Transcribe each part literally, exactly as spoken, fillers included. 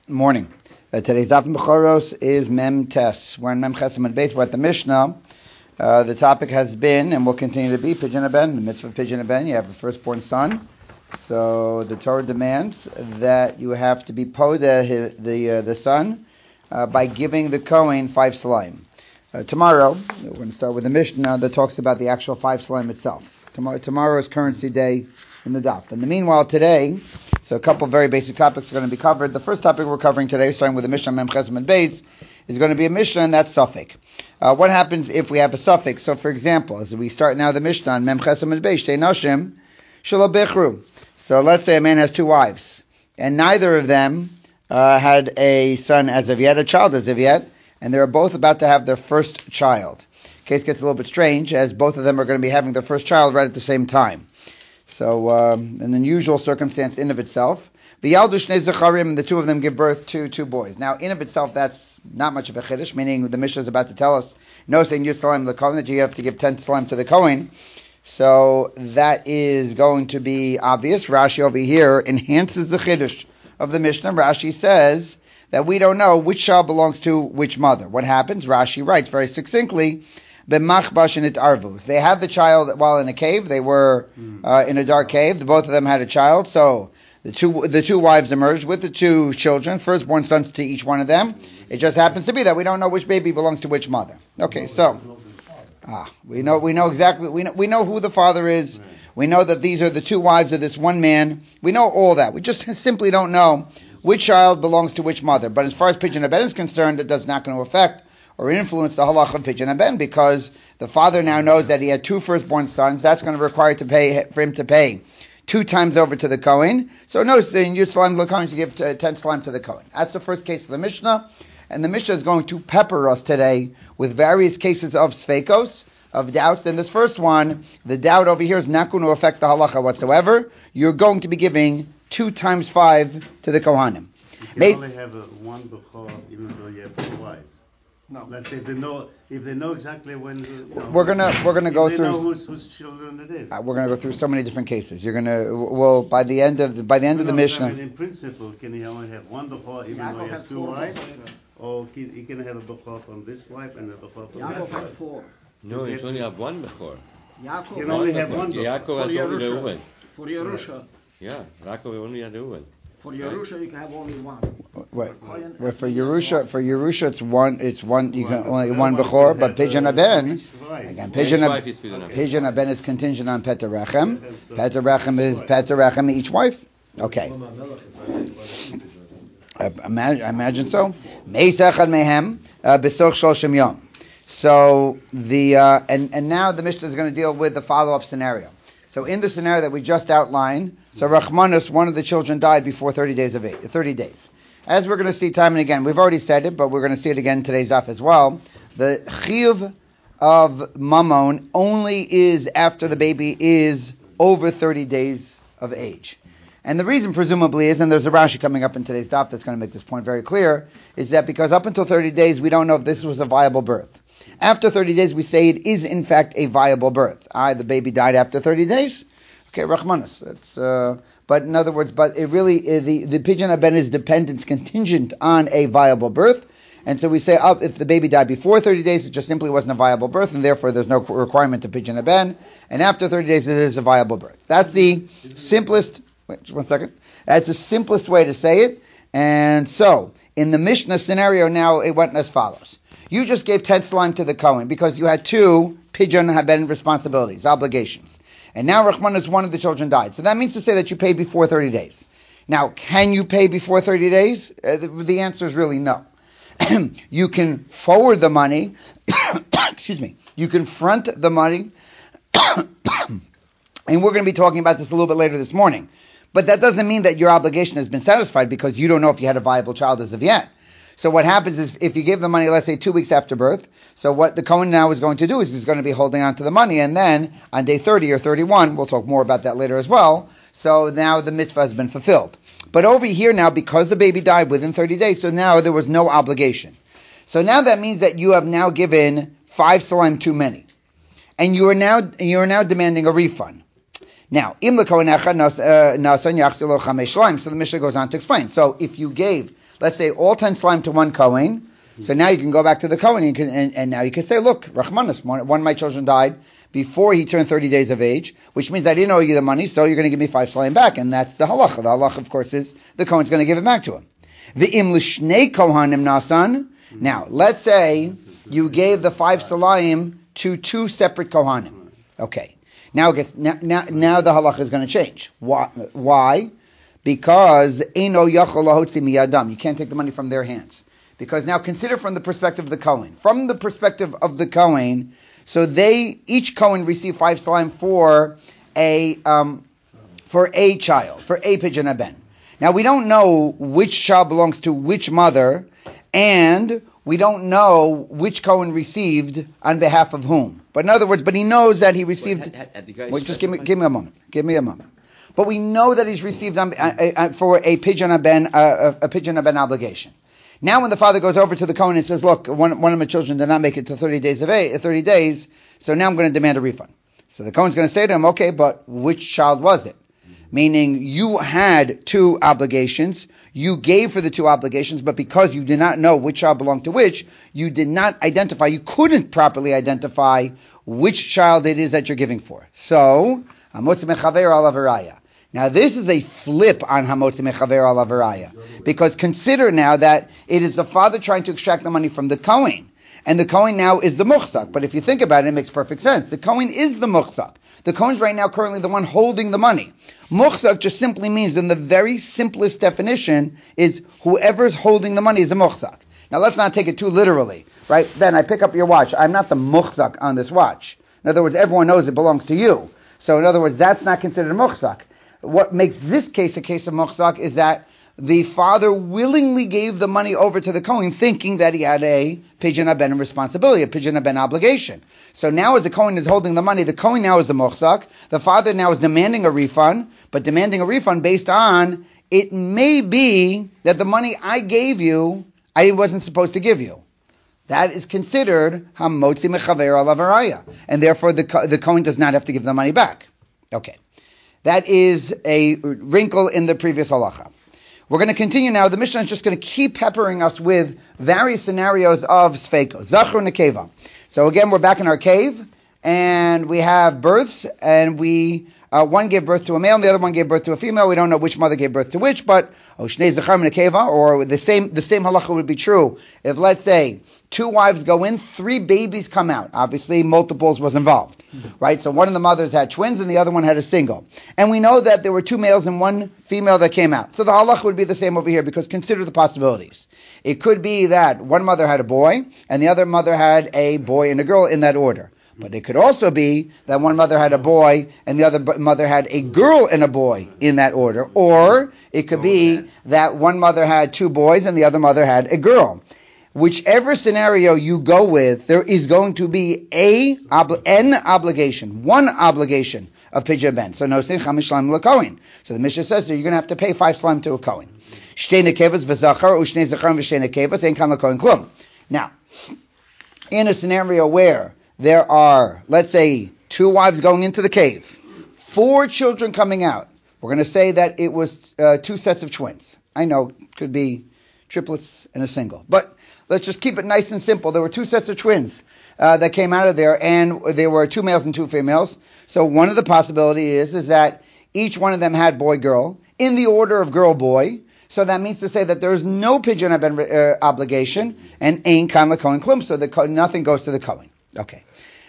Morning. Uh, today's Daf Mechoros is Mem Tes. We're in Mem Chesam and Beis. We're at the Mishnah. Uh, the topic has been and will continue to be Pidyon Haben. The mitzvah of Pidyon Haben. You have a firstborn son. So the Torah demands that you have to be podeh the uh, the son uh, by giving the Kohen five slime. Uh, tomorrow we're going to start with the Mishnah that talks about the actual five slime itself. Tomorrow, tomorrow is currency day in the Daf. In the meanwhile, today. So a couple of very basic topics are going to be covered. The first topic we're covering today, starting with the Mishnah Mem Chesam and Beis, is going to be a Mishnah, and that's suffix. Uh, what happens if we have a suffix? So, for example, as we start now the Mishnah on Mem Chesam and Beis, Shtei Nashim Shelo Bechru. So let's say a man has two wives, and neither of them uh, had a son as of yet, a child as of yet, and they're both about to have their first child. Case gets a little bit strange, as both of them are going to be having their first child right at the same time. So, um, an unusual circumstance in of itself. V'yaldu shnei zecharim, and the two of them give birth to two boys. Now, in of itself, that's not much of a chiddush, meaning the Mishnah is about to tell us, no saying yud salam to the Kohen, that you have to give ten salam to the Kohen. So, that is going to be obvious. Rashi over here enhances the chiddush of the Mishnah. Rashi says that we don't know which child belongs to which mother. What happens? Rashi writes very succinctly, B'machbash and it arvus. They had the child while in a cave. They were uh, in a dark cave. Both of them had a child. So the two the two wives emerged with the two children, firstborn sons to each one of them. It just happens to be that we don't know which baby belongs to which mother. Okay, so ah, we know we know exactly we know we know who the father is. We know that these are the two wives of this one man. We know all that. We just simply don't know which child belongs to which mother. But as far as Pidyon Haben is concerned, it does not going to affect or influence the halach of Pidyon Haben, because the father now knows that he had two firstborn sons. That's going to require to pay for him to pay two times over to the Kohen. So no, in Yud Salam to the Kohen, to give ten salam to the Kohen. That's the first case of the Mishnah, and the Mishnah is going to pepper us today with various cases of sveikos, of doubts. In this first one, the doubt over here is not going to affect the halacha whatsoever. You're going to be giving two times five to the Kohanim. You can May- only have a one bechor even though you have two wives. No. Let's say if they know if they know exactly when. You know, we're gonna we're gonna go they through. Know whose, whose children it is. Uh, we're gonna go through so many different cases. You're gonna well by the end of the, by the end no, of the no, Mishnah. I mean, in principle, can he only have one bechor even Yaakov though he has two wives, or can, he can have a bechor from this wife and a bechor from Yaakov that wife? Four. No, you only have one bechor. Yaakov can only have one bechor. Yaakov has only the Reuven. For Yerusha. Yeah, Yaakov only had the Reuven. For Yerusha, you can have only one. Wait, wait, for Yerusha, for Yerusha, it's one. It's one. You can only one bechor, but Pidyon Haben, again, Pidyon Haben, Pidyon Haben is contingent on Peter Rechem. Peter Rechem is Peter Rechem each wife. Okay. I imagine, I imagine so. Meisachad mehem besoch shloshim yom. So the uh, and and now the Mishnah is going to deal with the follow-up scenario. So in the scenario that we just outlined, so Rachmanus, one of the children died before thirty days of age, thirty days. As we're going to see time and again, we've already said it, but we're going to see it again in today's daf as well. The chiyuv of mammon only is after the baby is over thirty days of age. And the reason presumably is, and there's a Rashi coming up in today's daf that's going to make this point very clear, is that because up until thirty days, we don't know if this was a viable birth. After thirty days, we say it is in fact a viable birth. Ah, the baby died after thirty days. Okay, Rachmanus. That's, uh, but in other words, but it really, uh, the, the Pidyon Haben is dependent, contingent on a viable birth. And so we say, oh, if the baby died before thirty days, it just simply wasn't a viable birth, and therefore there's no requirement to Pidyon Haben. And after thirty days, it is a viable birth. That's the simplest, wait, just one second. That's the simplest way to say it. And so, in the Mishnah scenario now, it went as follows. You just gave ten salam to the Kohen because you had two Pidyon Haben responsibilities, obligations. And now Rachmanus, one of the children, died. So that means to say that you paid before thirty days. Now, can you pay before thirty days? Uh, the, the answer is really no. You can forward the money. Excuse me. You can front the money. And we're going to be talking about this a little bit later this morning. But that doesn't mean that your obligation has been satisfied because you don't know if you had a viable child as of yet. So what happens is if you give the money, let's say two weeks after birth, so what the Kohen now is going to do is he's going to be holding on to the money, and then on day thirty or thirty-one, we'll talk more about that later as well, so now the mitzvah has been fulfilled. But over here now, because the baby died within thirty days, so now there was no obligation. So now that means that you have now given five salam too many. And you are now you are now demanding a refund. Now, im l'kohen echad nasan yachzir lo chamesh shalaim. So the Mishnah goes on to explain. So if you gave let's say all ten slime to one Kohen. So now you can go back to the Kohen and, can, and, and now you can say, look, Rachmanis, one, one of my children died before he turned thirty days of age, which means I didn't owe you the money, so you're going to give me five slime back. And that's the halacha. The halacha, of course, is the Kohen's going to give it back to him. V'im l'shnei kohanim nasan. Now, let's say you gave the five salayim to two separate kohanim. Okay. Now, it gets, now, now, now the halacha is going to change. Why? Why? Because eino yachol lahotzi miyadam. You can't take the money from their hands. Because now consider from the perspective of the Kohen. From the perspective of the Kohen, so they, each Kohen received five salayim for a, um, for a child, for a pidyon haben. Now we don't know which child belongs to which mother, and we don't know which Kohen received on behalf of whom. But in other words, but he knows that he received. Wait, had, had, had wait just give me, give me a moment. Give me a moment. But we know that he's received on, uh, uh, for a pidyon haben, uh, a pidyon haben obligation. Now, when the father goes over to the Kohen and says, "Look, one one of my children did not make it to thirty days of eight, thirty days, so now I'm going to demand a refund." So the Kohen's going to say to him, "Okay, but which child was it?" Meaning, you had two obligations, you gave for the two obligations, but because you did not know which child belonged to which, you did not identify, you couldn't properly identify which child it is that you're giving for. So, hamotzi mechaver alav haraya. Now this is a flip on hamotzi mechaver alav haraya, because consider now that it is the father trying to extract the money from the Kohen, and the Kohen now is the muchzak. But if you think about it, it makes perfect sense. The Kohen is the muchzak. The Kohen's right now currently the one holding the money. Muchzak just simply means, in the very simplest definition, is whoever's holding the money is a muchzak. Now let's not take it too literally, right? Ben, I pick up your watch. I'm not the muchzak on this watch. In other words, everyone knows it belongs to you. So in other words, that's not considered a muchzak. What makes this case a case of muchzak is that the father willingly gave the money over to the Kohen, thinking that he had a pidyon haben responsibility, a pidyon haben obligation. So now as the Kohen is holding the money, the Kohen now is the muchzak. The father now is demanding a refund, but demanding a refund based on, it may be that the money I gave you, I wasn't supposed to give you. That is considered hamotzi mechaver alav haraya, and therefore the the Kohen does not have to give the money back. Okay, that is a wrinkle in the previous halacha. We're going to continue now. The Mishnah is just going to keep peppering us with various scenarios of sfeiko, zachor nekeva. So again, we're back in our cave, and we have births, and we uh, one gave birth to a male, and the other one gave birth to a female. We don't know which mother gave birth to which, but oshnei zachar nekeva, or the same the same halacha would be true if, let's say, two wives go in, three babies come out. Obviously, multiples was involved, mm-hmm. right? So one of the mothers had twins and the other one had a single. And we know that there were two males and one female that came out. So the halacha would be the same over here, because consider the possibilities. It could be that one mother had a boy and the other mother had a boy and a girl in that order. But it could also be that one mother had a boy and the other mother had a girl and a boy in that order. Or it could be that one mother had two boys and the other mother had a girl. Whichever scenario you go with, there is going to be a ob- an obligation, one obligation of pidyon haben. So no sin chamish slime l'kohen. So the Mishnah says that you're going to have to pay five slime to a kohen. Shtei nekevas v'zachar u'shnei zachar v'shtei nekevas ein kan l'kohen klum. Now, in a scenario where there are, let's say, two wives going into the cave, four children coming out, we're going to say that it was uh, two sets of twins. I know it could be triplets and a single, but let's just keep it nice and simple. There were two sets of twins uh, that came out of there, and there were two males and two females. So one of the possibilities is, is that each one of them had boy-girl in the order of girl-boy. So that means to say that there is no pidyon haben uh, obligation, and ein kan l'kohen klum, so the, nothing goes to the Kohen. Okay.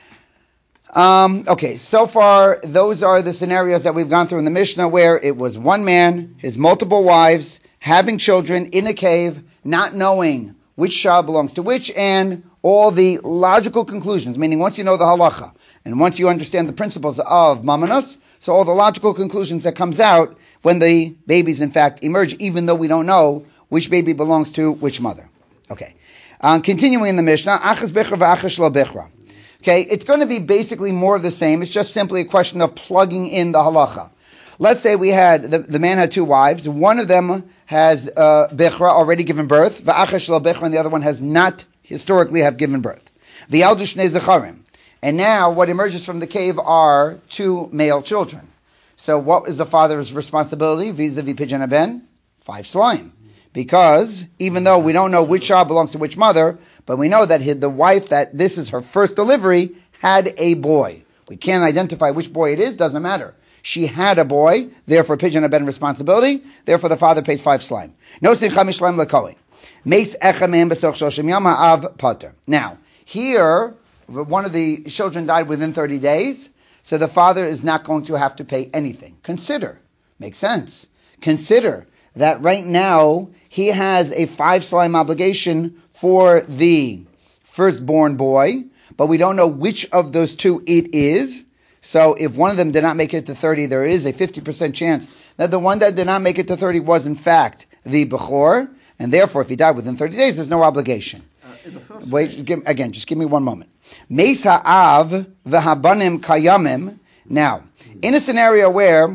Um, okay, so far, those are the scenarios that we've gone through in the Mishnah, where it was one man, his multiple wives, having children in a cave, not knowing which child belongs to which, and all the logical conclusions, meaning once you know the halacha, and once you understand the principles of mamanos, so all the logical conclusions that comes out when the babies in fact emerge, even though we don't know which baby belongs to which mother. Okay. Um, continuing in the Mishnah, achas bechra v'achas shelo bechra. Okay, it's going to be basically more of the same. It's just simply a question of plugging in the halacha. Let's say we had, the, the man had two wives. One of them has uh, bechra, already given birth, v'achas shelo bechra, and the other one has not historically have given birth. V'yaldu shnei zecharim. And now what emerges from the cave are two male children. So what is the father's responsibility vis-a-vis pidyon haben? Five slime. Because even though we don't know which child belongs to which mother, but we know that the wife, that this is her first delivery, had a boy. We can't identify which boy it is, doesn't matter. She had a boy, therefore Pidyon Haben responsibility, therefore the father pays five slime. No sin chamish slime lekohen. Meis echad mehem b'soch shoshim yom ha'av pater. Now, here, one of the children died within thirty days, so the father is not going to have to pay anything. Consider, makes sense. Consider that right now he has a five slime obligation for the firstborn boy, but we don't know which of those two it is. So if one of them did not make it to thirty, there is a fifty percent chance that the one that did not make it to thirty was in fact the Bechor, and therefore if he died within thirty days, there's no obligation. Uh, Wait, just give, again, just give me one moment. Meis ha'av v'habanim kayamim. Now, in a scenario where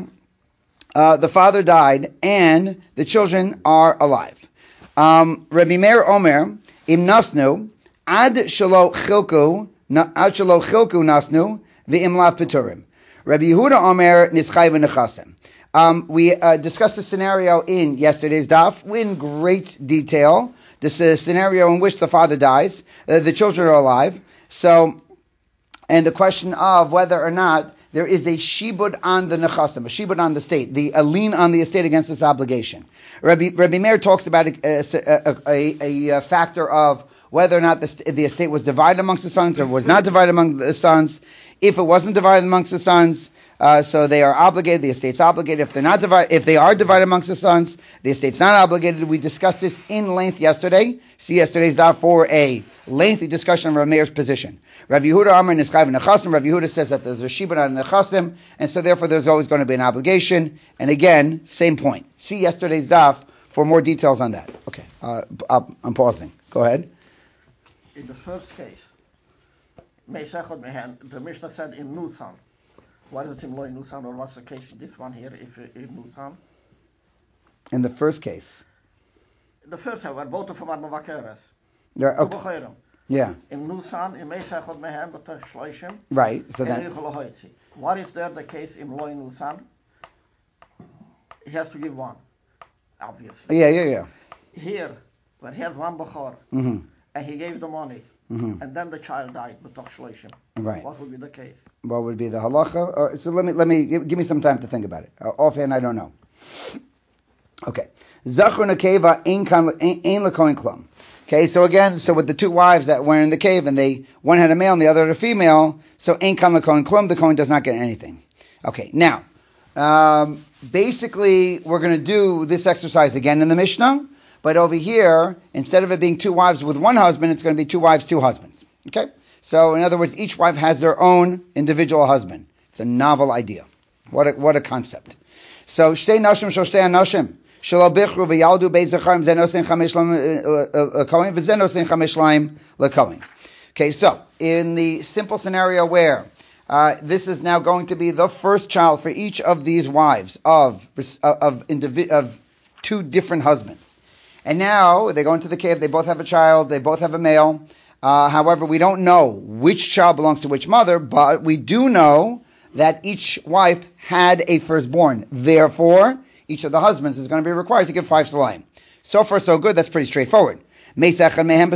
Uh, the father died, and the children are alive. Um, Rabbi Meir Omer, im nasnu, ad shelo chilku, ad shelo chilku nasnu, v'im lav peturim. Rabbi Yehuda Omer, nischai v'nechasem. Um, we uh, discussed the scenario in yesterday's daf in great detail. This is a scenario in which the father dies, uh, the children are alive. So, and the question of whether or not there is a shibud on the nechasim, a shibud on the state, the a lien on the estate against this obligation. Rabbi, Rabbi Meir talks about a, a, a, a factor of whether or not the, the estate was divided amongst the sons or was not divided among the sons. If it wasn't divided amongst the sons, uh, so they are obligated, the estate's obligated. If they're not divided, if they are divided amongst the sons, the estate's not obligated. We discussed this in length yesterday. See yesterday's daf for a lengthy discussion of Rabbi Meir's position. Rabbi Yehuda Amar Nischai v'Nechasim. Rabbi Yehuda says that there's a shibud on Nechasim, and so therefore there's always going to be an obligation. And again, same point. See yesterday's daf for more details on that. Okay, uh, I'm pausing. Go ahead. In the first case, the Mishnah said in Nusan. Why is it in Lo in Nusan, or what's the case in this one here, if in Nusan? In the first case. The first one, where both of them are Mavakeres. Okay. Yeah. In Nusan, in Meisachot Mehem, but Shloishim. Right. So then. What is there the case in Lo in Nusan? He has to give one, obviously. Yeah, yeah, yeah. Here, when he had one Bechor, mm-hmm. and he gave the money, mm-hmm. and then the child died, but Shloishim. Right. What would be the case? What would be the halacha? Or, so let me let me give, give me some time to think about it. Uh, offhand, I don't know. Okay. Zachur nekeva ein lekohen klum. Okay, so again, so with the two wives that were in the cave, and they one had a male and the other had a female, so ein kan lekohen klum, the kohen does not get anything. Okay, now, um, basically, we're going to do this exercise again in the Mishnah, but over here, instead of it being two wives with one husband, it's going to be two wives, two husbands. Okay, so in other words, each wife has their own individual husband. It's a novel idea. What a, what a concept. So shtei nashim shel shtei anashim. Okay, so in the simple scenario where uh, this is now going to be the first child for each of these wives of of, indivi- of two different husbands, and now they go into the cave. They both have a child. They both have a male. Uh, however, we don't know which child belongs to which mother, but we do know that each wife had a firstborn. Therefore, each of the husbands is going to be required to give five salayim. So far, so good. That's pretty straightforward. Now, uh,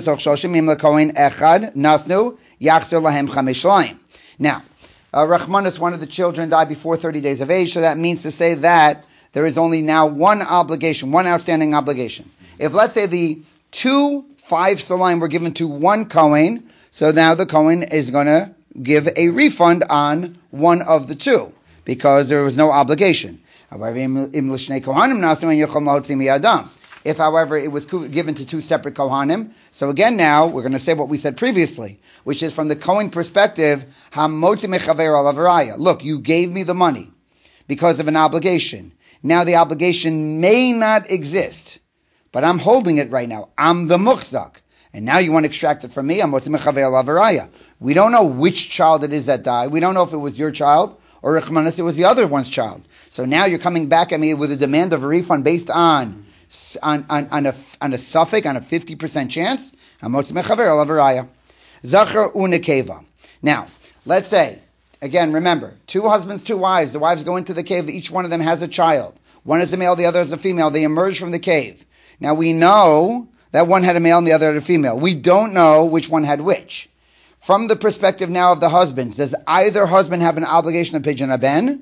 Rachmanis, one of the children, died before thirty days of age, so that means to say that there is only now one obligation, one outstanding obligation. If, let's say, the two five salayim were given to one Kohen, so now the Kohen is going to give a refund on one of the two, because there was no obligation. However, if, however, it was given to two separate Kohanim, so again now, we're going to say what we said previously, which is from the Kohen perspective, look, you gave me the money because of an obligation. Now the obligation may not exist, but I'm holding it right now. I'm the muchzak. And now you want to extract it from me. We don't know which child it is that died. We don't know if it was your child, or Rechmanis, it was the other one's child. So now you're coming back at me with a demand of a refund based on on, on, on a on a suffix, on a fifty percent chance. Zachar unekeva. Now, let's say, again, remember, two husbands, two wives. The wives go into the cave. Each one of them has a child. One is a male, the other is a female. They emerge from the cave. Now we know that one had a male and the other had a female. We don't know which one had which. From the perspective now of the husbands, does either husband have an obligation of pidyon haben?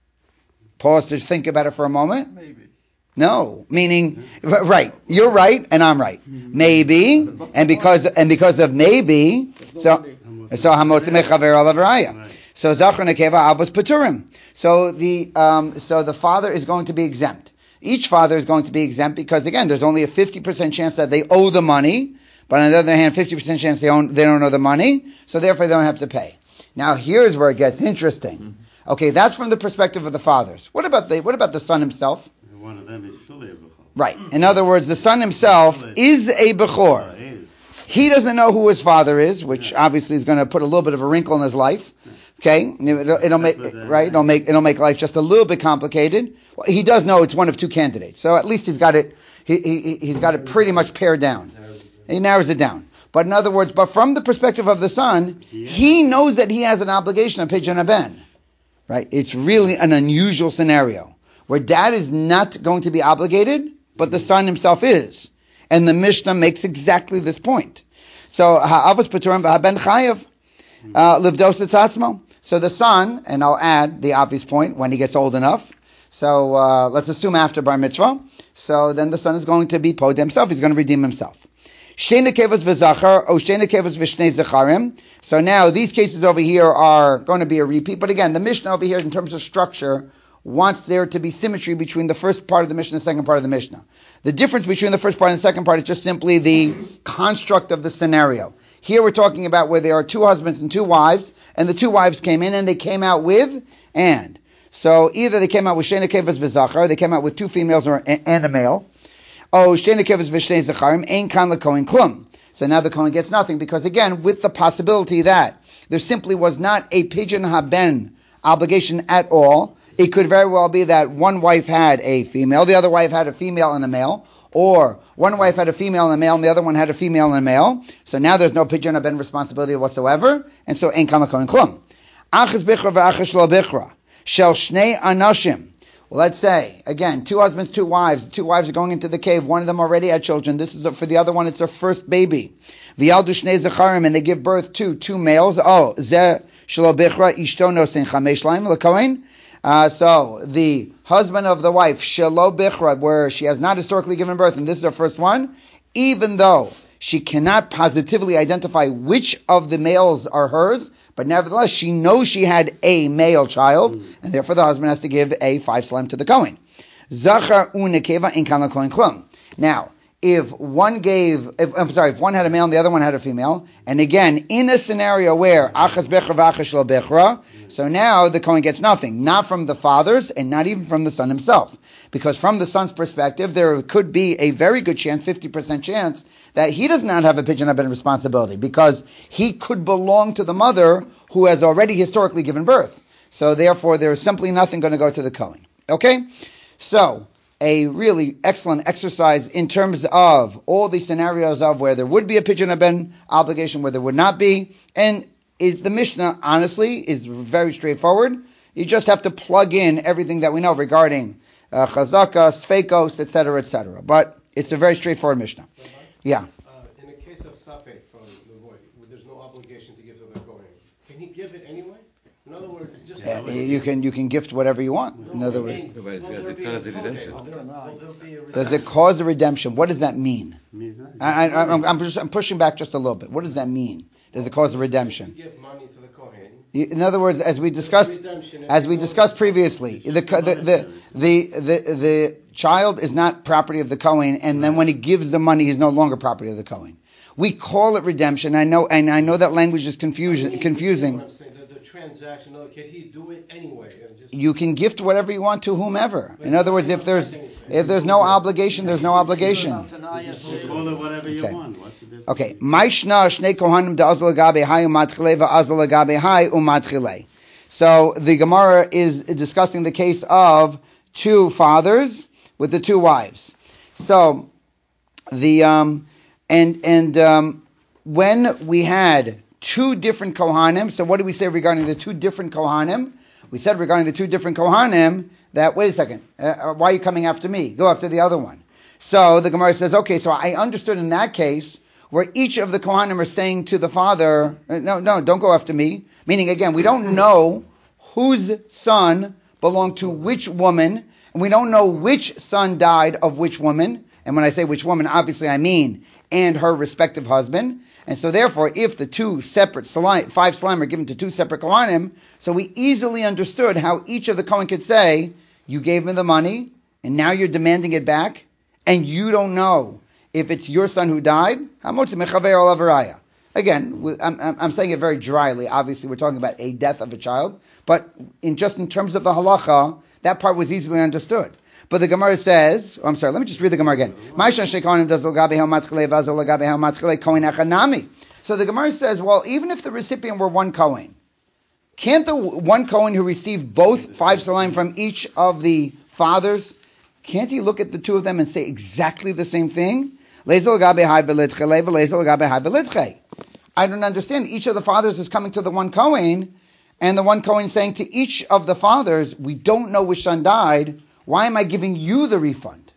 Pause to think about it for a moment. Maybe. No, meaning right. You're right, and I'm right. Maybe, and because and because of maybe, so so hamotzi mechaver alav raya. So zachar nekeva avos paturim. So the um, so the father is going to be exempt. Each father is going to be exempt because again, there's only a fifty percent chance that they owe the money, but on the other hand, fifty percent chance they own they don't owe the money, so therefore they don't have to pay. Now here's where it gets interesting. Okay, that's from the perspective of the fathers. What about the what about the son himself? One of them is fully a bechor. Right. In other words, the son himself is a bechor. He doesn't know who his father is, which obviously is going to put a little bit of a wrinkle in his life. Okay, it'll, it'll make right. It'll make it'll make life just a little bit complicated. Well, he does know it's one of two candidates, so at least he's got it. He, he he's got it pretty much pared down. He narrows it down. But in other words, but from the perspective of the son, he knows that he has an obligation of pidyon haben. Right. It's really an unusual scenario where dad is not going to be obligated, but the son himself is. And the Mishnah makes exactly this point. So, ha'avos paturim v'haben chayav livdos etzatzmo. So the son, and I'll add the obvious point, when he gets old enough. So uh, let's assume after bar mitzvah. So then the son is going to be pod himself. He's going to redeem himself. Shnei nekevos v'zachar, o shnei nekevos v'shnei zacharim. So now these cases over here are going to be a repeat. But again, the Mishnah over here in terms of structure wants there to be symmetry between the first part of the Mishnah and the second part of the Mishnah. The difference between the first part and the second part is just simply the construct of the scenario. Here we're talking about where there are two husbands and two wives, and the two wives came in and they came out with and. So either they came out with shei nekevos v'zachar, they came out with two females or, and a male. Oh, shei nekevos v'shnei zacharim, ein kan lekohen klum. So now the Kohen gets nothing because again, with the possibility that there simply was not a pidyon haben obligation at all. It could very well be that one wife had a female, the other wife had a female and a male, or one wife had a female and a male, and the other one had a female and a male. So now there's no pidyon haben responsibility whatsoever, and so ein kan lekohen klum. Achas bichra v'achas lo bichra shel shnei anashim. Well, let's say again, two husbands, two wives. The two wives are going into the cave. One of them already had children. This is a, for the other one. It's their first baby. V'yaldu shnei zacharim, and they give birth to two males. Oh, zeh shelo bichra ishto nosin chamesh laim lekohen. Uh, so the husband of the wife, Shelo Bichra, where she has not historically given birth, and this is her first one, even though she cannot positively identify which of the males are hers, but nevertheless she knows she had a male child, mm. and therefore the husband has to give a five slime to the Kohen. Zachar unekeva in kan lekohen klum. Now, if one gave, if, I'm sorry, if one had a male and the other one had a female, and again, in a scenario where achas bechra v'achas shel bechra, so now the Kohen gets nothing, not from the fathers and not even from the son himself. Because from the son's perspective, there could be a very good chance, fifty percent chance, that he does not have a pidyon haben responsibility, because he could belong to the mother who has already historically given birth. So therefore, there is simply nothing going to go to the Kohen. Okay? So, a really excellent exercise in terms of all the scenarios of where there would be a pidyon haben obligation, where there would not be. And it, the Mishnah, honestly, is very straightforward. You just have to plug in everything that we know regarding uh, chazaka, sfeikos, et cetera, et cetera. But it's a very straightforward Mishnah. Yeah. Uh, in the case of safek from the boy, there's no obligation to give to the Kohen. Can he give it anyway? In other words, just uh, you can you can gift whatever you want. No, in other words, No, but it's- it's kind of a redemption. does it cause a redemption? What does that mean? I, I, I'm, I'm, just, I'm pushing back just a little bit. What does that mean? Does it cause a redemption? Give money to the Kohen. In other words, as we discussed, as we discussed previously, the the the the the, the child is not property of the Kohen, and then when he gives the money, he's no longer property of the Kohen. We call it redemption. I know, and I know that language is confusion, I mean, confusing. what I'm saying, the, the transaction, oh, can he do it anyway? And just, You can gift whatever you want to whomever. In other words, if there's if there's no obligation, there's no obligation. Call it whatever you Okay. want. What's the difference? Okay. Maishna shnei kohanim da'azal lagabe hai umatchile va'azal lagabe hai umatchile. So the Gemara is discussing the case of two fathers with the two wives. So the um and and um when we had two different kohanim, so what did we say regarding the two different kohanim? We said regarding the two different kohanim that, wait a second, uh, why are you coming after me? Go after the other one. So the Gemara says, okay, so I understood in that case where each of the Kohanim are saying to the father, no, no, don't go after me. Meaning, again, we don't know whose son belonged to which woman, and we don't know which son died of which woman. And when I say which woman, obviously I mean and her respective husband. And so therefore, if the two separate salam, five salam are given to two separate Kohanim, so we easily understood how each of the Kohen could say, you gave me the money, and now you're demanding it back, and you don't know if it's your son who died. Again, I'm, I'm saying it very dryly. Obviously, we're talking about a death of a child, but in just in terms of the halacha, that part was easily understood. But the Gemara says, oh, I'm sorry, let me just read the Gemara again. So the Gemara says, well, even if the recipient were one Kohen, can't the one Kohen who received both five salam from each of the fathers, can't he look at the two of them and say exactly the same thing? I don't understand. Each of the fathers is coming to the one Kohen, and the one Kohen saying to each of the fathers, we don't know which son died. Why am I giving you the refund?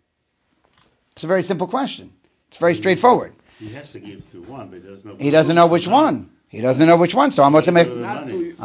It's a very simple question. It's very straightforward. He has to give to one, but he doesn't know. He doesn't know which one. He doesn't know which one. So I'm motzi mechaver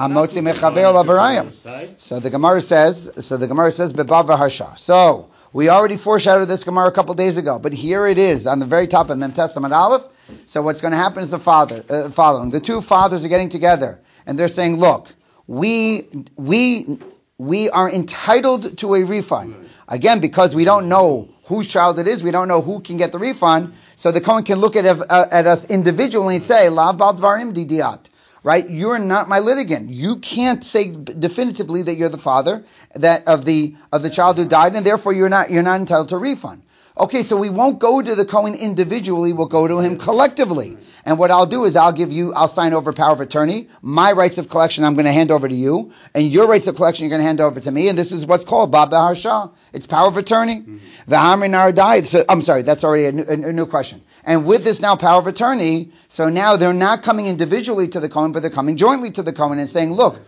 lavaraya. So the Gemara says. So the Gemara says bebav harsha. So we already foreshadowed this Gemara a couple days ago, but here it is on the very top of Mem Testament Aleph. So what's going to happen is the father uh, following. The two fathers are getting together and they're saying, "Look, we we." We are entitled to a refund. Again, because we don't know whose child it is, we don't know who can get the refund, so the Kohen can look at, uh, at us individually and say, Lav bal dvarim didiat. Right? You're not my litigant. You can't say definitively that you're the father that of the of the child who died, and therefore you're not you're not entitled to a refund. Okay, so we won't go to the Kohen individually, we'll go to him collectively. And what I'll do is I'll give you, I'll sign over power of attorney. My rights of collection I'm going to hand over to you, and your rights of collection you're going to hand over to me, and this is what's called Bab Harsha. It's power of attorney. The Hamri Nar died. So, I'm sorry, that's already a new, a, a new question. And with this now power of attorney, so now they're not coming individually to the Kohen, but they're coming jointly to the Kohen and saying, look,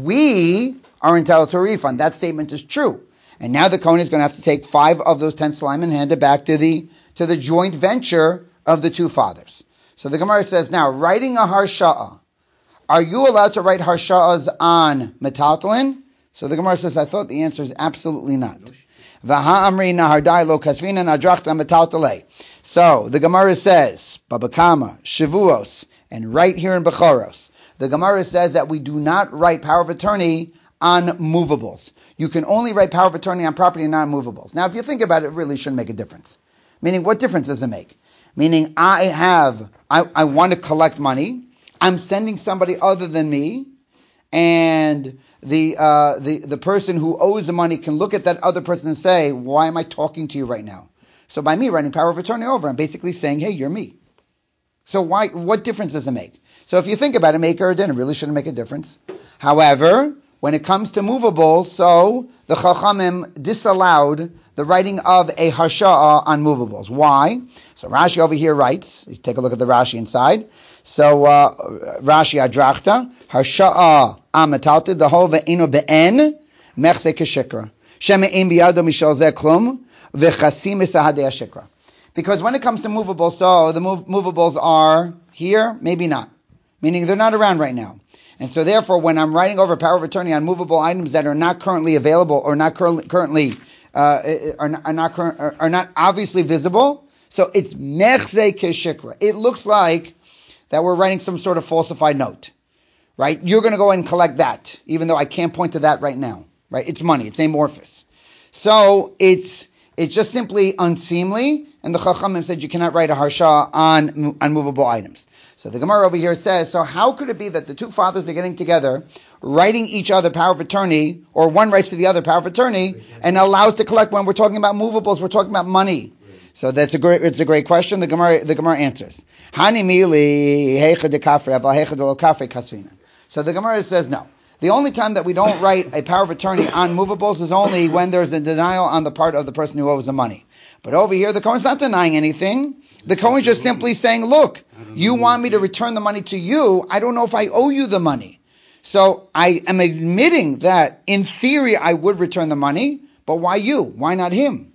we are entitled to a refund. That statement is true. And now the Kohen is going to have to take five of those ten salam and hand it back to the to the joint venture of the two fathers. So the Gemara says, now, writing a harsha'a, are you allowed to write harsha'as on metaltalin? So the Gemara says, I thought the answer is absolutely not. V'ha'amri nahardai lo kasvina nadrachta metaltalei. So the Gemara says, Babakama, Shavuos, and right here in Bechoros, the Gemara says that we do not write power of attorney on movables. You can only write power of attorney on property and non-movables. Now, if you think about it, it really shouldn't make a difference. Meaning, what difference does it make? Meaning, I have, I, I want to collect money. I'm sending somebody other than me, and the uh, the the person who owes the money can look at that other person and say, "Why am I talking to you right now?" So by me writing power of attorney over, I'm basically saying, "Hey, you're me." So why? What difference does it make? So if you think about it, make or din, it really shouldn't make a difference. However, when it comes to movables, so the Chachamim disallowed the writing of a harsha'a on movables. Why? So Rashi over here writes, let's take a look at the Rashi inside. So uh, Rashi adrachta, harsha'a amatalti, the whole ve'ino be'en, mechze keshikra. Sheme'in biyado mishal zeh klum, v'chasim isahadei ashikra. Because when it comes to movables, so the mov- movables are here, maybe not. Meaning they're not around right now. And so therefore, when I'm writing over power of attorney on movable items that are not currently available or not cur- currently uh, are, not, are not cur- are not obviously visible, so it's mechze keshikra. It looks like that we're writing some sort of falsified note, right? You're going to go and collect that, even though I can't point to that right now, right? It's money. It's amorphous. So it's it's just simply unseemly, and the Chachamim said you cannot write a harsha on on movable items. So the Gemara over here says, so how could it be that the two fathers are getting together, writing each other power of attorney, or one writes to the other power of attorney, and allows to collect when we're talking about movables, we're talking about money? So that's a great, it's a great question. The Gemara, the Gemara answers. So the Gemara says no. The only time that we don't write a power of attorney on movables is only when there's a denial on the part of the person who owes the money. But over here, the Kohen's not denying anything. The Kohen's just simply saying, look, you want me to return the money to you. I don't know if I owe you the money. So I am admitting that in theory I would return the money, but why you? Why not him?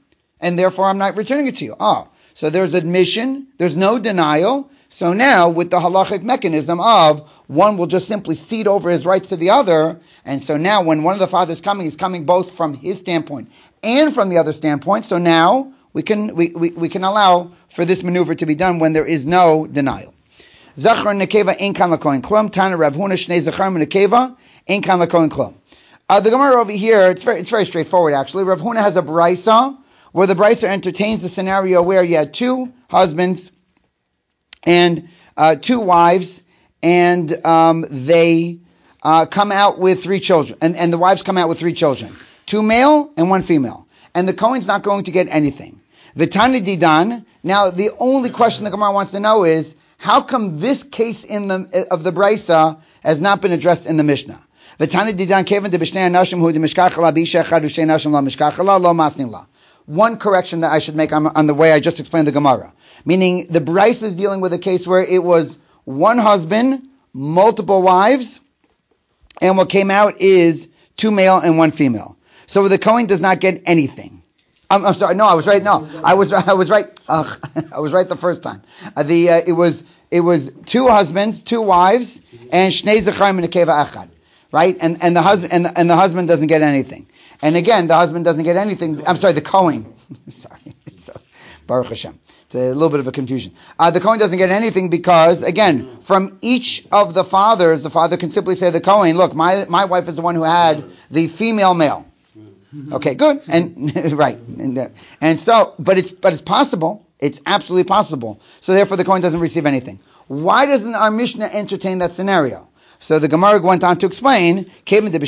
and therefore I'm not returning it to you. Oh, so there's admission, there's no denial. So now with the halachic mechanism of one will just simply cede over his rights to the other, and so now when one of the fathers coming, he's coming both from his standpoint and from the other standpoint. So now we can we, we, we can allow for this maneuver to be done when there is no denial. Zachar nekeva ein kan lakoin klum. Tana Rav Huna shnei zachar nekeva ein kan lakoin klum. Uh, the Gemara over here, it's very it's very straightforward actually. Rav Huna has a brisa where the brisa entertains the scenario where you had two husbands and uh, two wives, and um, they uh, come out with three children, and, and the wives come out with three children, two male and one female, and the Kohen's not going to get anything. Vitani didan. Now the only question the Gemara wants to know is, how come this case in the of the brisa has not been addressed in the Mishnah? Vitani didan kevan de b'shnei anashim hu de mishkachala b'isha echad u'shnei anashim la mishkachala lo masnin la. One correction that I should make on, on the way I just explained the Gemara. Meaning the brisa is dealing with a case where it was one husband, multiple wives, and what came out is two male and one female. So the Kohen does not get anything. I'm, I'm sorry, no, I was right. No, I was I was right. Ugh, I was right the first time. Uh, the uh, it was it was two husbands, two wives, and shnei zecharim and nekeva echad, right? And and the husband and the, and the husband doesn't get anything. And again, the husband doesn't get anything. I'm sorry, the Kohen. sorry, it's a, Baruch Hashem. It's a little bit of a confusion. Uh, the Kohen doesn't get anything because, again, from each of the fathers, the father can simply say to the Kohen, look, my my wife is the one who had the female male. Okay, good, and right, and, uh, and so, but it's but it's possible. It's absolutely possible. So therefore, the Kohen doesn't receive anything. Why doesn't our Mishnah entertain that scenario? So the Gemara went on to explain, even though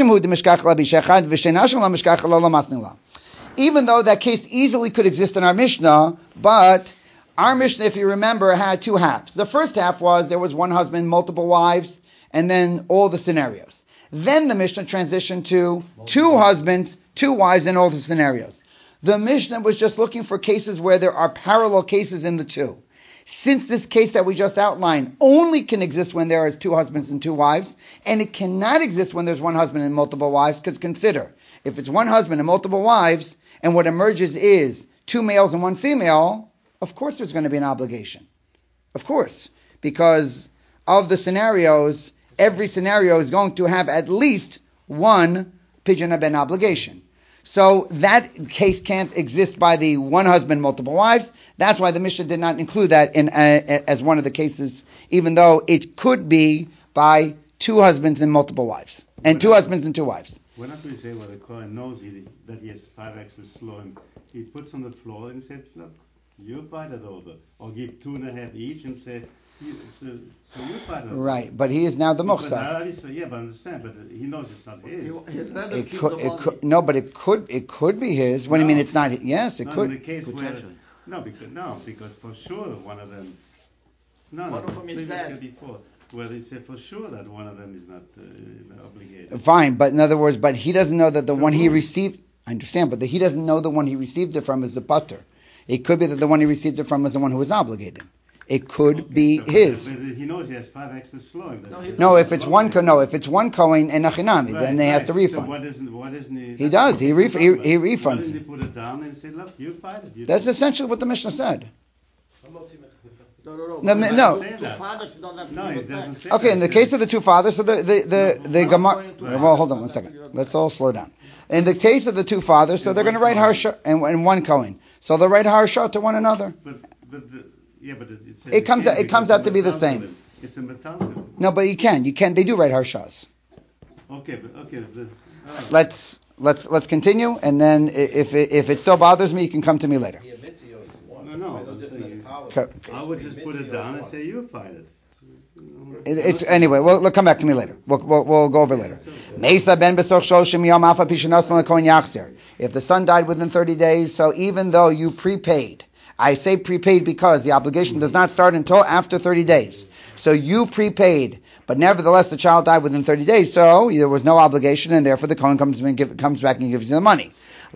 that case easily could exist in our Mishnah, but our Mishnah, if you remember, had two halves. The first half was there was one husband, multiple wives, and then all the scenarios. Then the Mishnah transitioned to two husbands, two wives, and all the scenarios. The Mishnah was just looking for cases where there are parallel cases in the two. Since this case that we just outlined only can exist when there is two husbands and two wives, and it cannot exist when there's one husband and multiple wives, because consider, if it's one husband and multiple wives, and what emerges is two males and one female, of course there's going to be an obligation. Of course. Because of the scenarios, every scenario is going to have at least one pidyon haben obligation. So that case can't exist by the one husband, multiple wives. That's why the Mishnah did not include that in uh, as one of the cases, even though it could be by two husbands and multiple wives, and when two husbands and two wives. When we say well, the Kohen knows he, that he has five axes slow, and he puts on the floor and says, "Look, you fight it over," or give two and a half each and say, So, so you fight it over. Right, but he is now the muhsar. Yeah, but I understand, but he knows it's not his. It could, it could, no, but it could, it could be his. What do you mean it's not? Yes, it no, could. In the case where, no, because no, because for sure one of them. No, one no, of them is maybe dead. before, where they say for sure that one of them is not uh, obligated. Fine, but in other words, but he doesn't know that the one he received. I understand, but the, he doesn't know the one he received it from is the butter. It could be that the one he received it from is the one who was obligated. It could Okay, be so, his. But he knows he has five extra slowing. No, he No, if it's one, co- no, if it's one Kohen and Nachinami, Right, then they right. have to refund. So what isn't, what isn't he? He does. He ref- he- he refunds Why didn't he him. put it down and say, look, you fight it. You That's essentially what the Mishnah said. No, no, no. No, But no. two- two fathers don't have to No, give it it doesn't back. say Okay, that. in the It case says- of the two fathers, so the the the, the, No, Gemara. one going to- Well, hold on one second. Let's all slow down. In the case of the two fathers, so they're going to write harsha and, and one Kohen. So they'll write harsha to one another. But, but the, yeah, but it, it, says It comes can't out- it comes because out to be the it's a same. metallic. It's a metallic. No, but you can. You can. They do write harshas. Okay, but okay. The, all right. Let's let's let's continue, and then i- if it, if it still bothers me, you can come to me later. No, no. I'm saying, Okay. I would just put it down and say you fight it. It- It's anyway. We'll, we'll come back to me later. We'll, we'll, we'll go over later. Mesa ben besoch shoshim yom afa pishanas lekohen yachzir. If the son died within thirty days, so even though you prepaid, I say prepaid because the obligation does not start until after thirty days. So you prepaid, but nevertheless the child died within thirty days, so there was no obligation, and therefore the kohen comes and give, comes back and gives you the money.